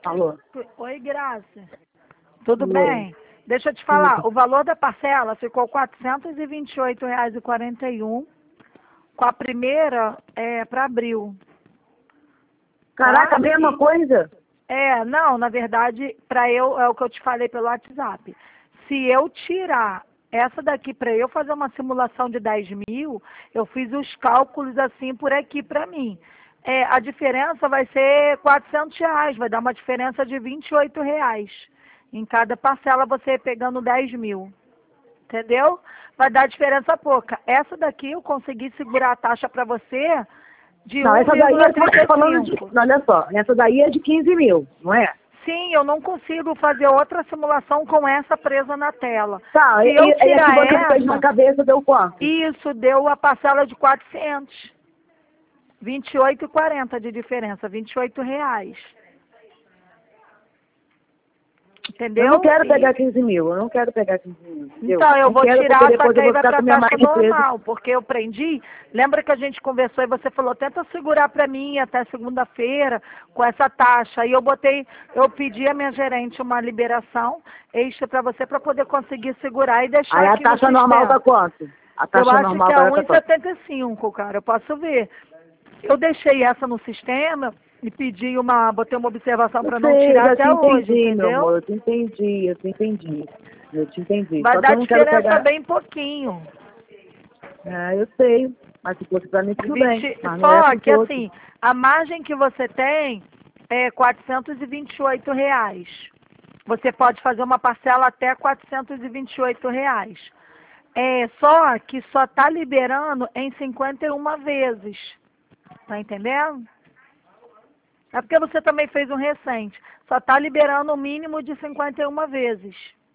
Alô? Oi, Graça. Tudo Oi. bem? Deixa eu te falar, o valor da parcela ficou R$ 428,41, com a primeira para abril. Caraca, Tá? a mesma coisa? Não, na verdade, para eu, é o que eu te falei pelo WhatsApp. Se eu tirar essa daqui para eu fazer uma simulação de 10 mil, eu fiz os cálculos assim por aqui para mim. A diferença vai ser R$ 400, vai dar uma diferença de R$ 28. Em cada parcela você pegando 10 mil. Entendeu? Vai dar diferença pouca. Essa daqui eu consegui segurar a taxa para você de Não, essa daí é que você tá falando de... 1,35. Olha só, essa daí é de 15 mil, não é? Sim, eu não consigo fazer outra simulação com essa presa na tela. Tá, Se e eu a que tirar você fez na essa, cabeça deu quanto? isso deu a parcela de 400. 28,40 de diferença, R$ 28. Entendeu? Eu não quero pegar 15 mil, eu não quero pegar 15 mil. Entendeu? Então, eu não vou quero, tirar, porque só depois que eu aí vou vai ficar com para minha taxa marca presa. normal, porque eu prendi. Lembra que a gente conversou e você falou, tenta segurar para mim até segunda-feira com essa taxa. Aí eu pedi a minha gerente uma liberação extra para você para poder conseguir segurar e deixar Aí a aqui no taxa normal sistema. tá quanto? A Eu taxa acho normal que é agora tá quanto? 1,75, cara, eu posso ver. Eu deixei essa no sistema e botei uma observação Eu para não sei, tirar já te até hoje, entendi, meu entendeu? amor, eu te entendi, eu te entendi. Eu te entendi. Vai Só que dar eu não quero diferença pegar. bem pouquinho. Eu sei, mas se fosse pra mim tudo bem, mas não é Só pros que outros. assim, a margem que você tem é R$ 428. Você pode fazer uma parcela até R$ 428. Só que só está liberando em 51 vezes. Tá entendendo? É porque você também fez um recente. Só está liberando o mínimo de 51 vezes.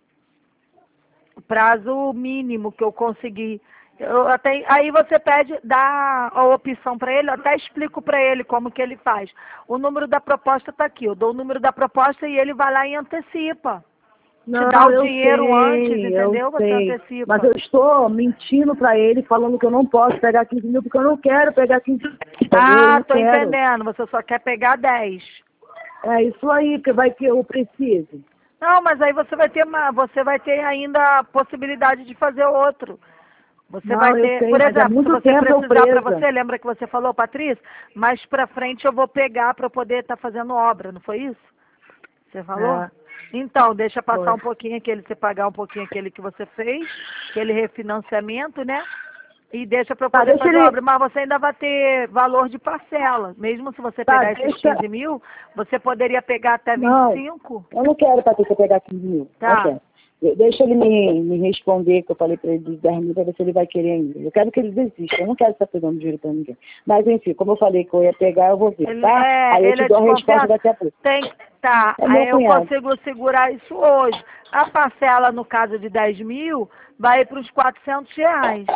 O prazo mínimo que eu consegui. Aí você pede, dá a opção para ele, eu até explico para ele como que ele faz. O número da proposta está aqui, eu dou o número da proposta e ele vai lá e antecipa. Te dá Não, o dinheiro antes, eu entendeu? Você sei. Mas antecipa. eu estou mentindo pra ele, falando que eu não posso pegar 15 mil, porque eu não quero pegar 15 mil, entendeu? Eu Ah, não tô quero. entendendo, você só quer pegar 10. É isso aí que vai que eu preciso. Não, mas aí você vai ter ainda a possibilidade de fazer outro. Você vai Não, eu ter, sei, por mas é exemplo, se muito você tempo eu precisar para presa. você, lembra que você falou, Patrícia? Mais para frente eu vou pegar para poder estar fazendo obra, não foi isso? Você falou? É, Então, deixa passar foi. um pouquinho aquele, você pagar um pouquinho aquele que você fez, aquele refinanciamento, né? E deixa para eu Tá, poder deixa fazer a ele. obra. Mas você ainda vai ter valor de parcela. Mesmo se você Tá, pegar esses deixa. 15 mil, você poderia pegar até Não, 25? eu não quero, Patrícia, pegar 15 mil. Não Tá. quero. Deixa ele me responder, que eu falei pra ele dos 10 mil, pra ver se ele vai querer ainda. Eu quero que ele desista, eu não quero estar pegando dinheiro pra ninguém. Mas enfim, como eu falei que eu ia pegar, eu vou ver, tá? Aí eu Ele te é dou a resposta desconfiado? daqui a pouco. Tá, É meu aí eu cunhado. consigo segurar isso hoje. A parcela, no caso de 10 mil, vai para os R$ 400,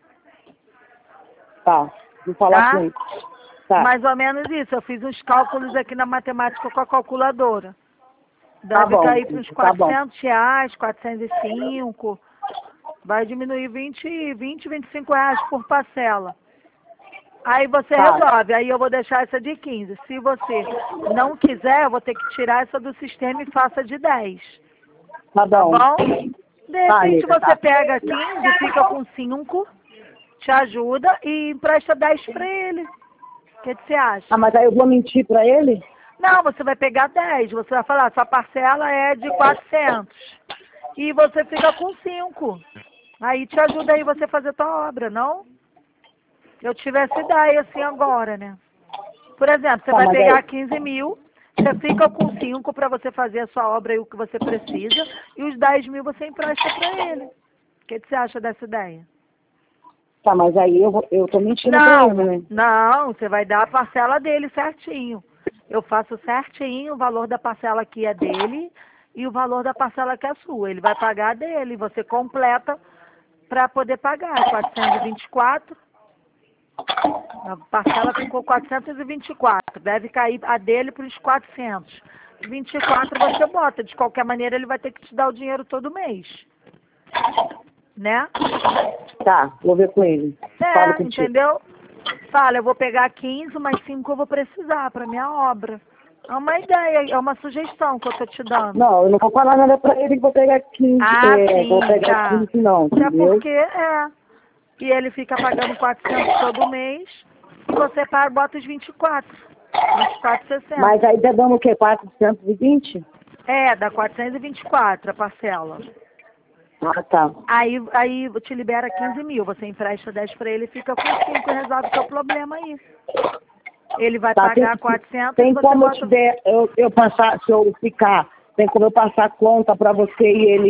Tá, vou falar com tá? ele. Tá, Mais ou menos isso. Eu fiz uns cálculos aqui na matemática com a calculadora. tá Deve bom, cair para uns tá bom. R$ 400, 405. Vai diminuir 25 reais por parcela. Aí você Tá, resolve, aí eu vou deixar essa de 15. Se você não quiser, eu vou ter que tirar essa do sistema e faça de 10. tá Tá bom. bom? De Tá, repente Rita, você tá. pega 15, fica com 5, te ajuda e empresta 10 para ele. O que você Ah, acha? mas aí eu vou mentir pra ele? Não, você vai pegar 10. Você vai falar, sua parcela é de 400. E você fica com 5. Aí te ajuda aí você fazer tua obra, não? Eu tive essa ideia assim agora, né? Por exemplo, você Tá, vai mas aí... pegar 15 mil, você fica com 5 para você fazer a sua obra e o que você precisa, e os 10 mil você empresta para ele. O que você acha dessa ideia? Tá, mas aí eu tô mentindo pra ele, Não, né? não, você vai dar a parcela dele certinho. Eu faço certinho, o valor da parcela aqui é dele e o valor da parcela que é sua. Ele vai pagar a dele, você completa para poder pagar. 424. A parcela ficou 424. Deve cair a dele para os 400. 24 você bota. De qualquer maneira, ele vai ter que te dar o dinheiro todo mês. Né? Tá, vou ver com ele. Falo contigo. Entendeu? Fala, eu vou pegar 15, mas 5 eu vou precisar para minha obra. É uma ideia, é uma sugestão que eu tô te dando. Não, eu não vou falar nada pra ele que vou pegar 15. Ah, sim, vou pegar tá. 15 não, Até entendeu? porque e ele fica pagando 400 todo mês e você paga, bota os 24. 24,60. Mas aí tá dando o quê? 420? Dá 424 a parcela. Ah, tá. Aí te libera 15 mil, você empresta 10 para ele e fica com 5 e resolve o seu problema aí. Ele vai Tá, pagar 400 tem e você como bota... eu passar, se eu ficar, tem como eu passar a conta pra você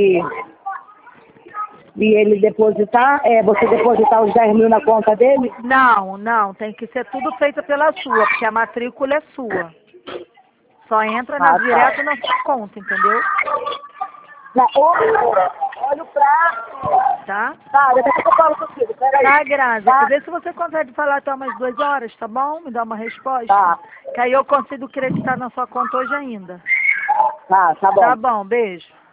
e ele depositar? Você depositar os 10 mil na conta dele? Não, tem que ser tudo feito pela sua, porque a matrícula é sua. Só entra Ah, tá. direto na sua conta, entendeu? Olha o prato. Tá? Tá, daqui a pouco eu falo contigo, peraí. Tá, Grazi. Tá, Vê se você consegue falar até umas 2 horas, tá bom? Me dá uma resposta. tá, Que aí eu consigo acreditar na sua conta hoje ainda. tá bom. Tá bom, beijo.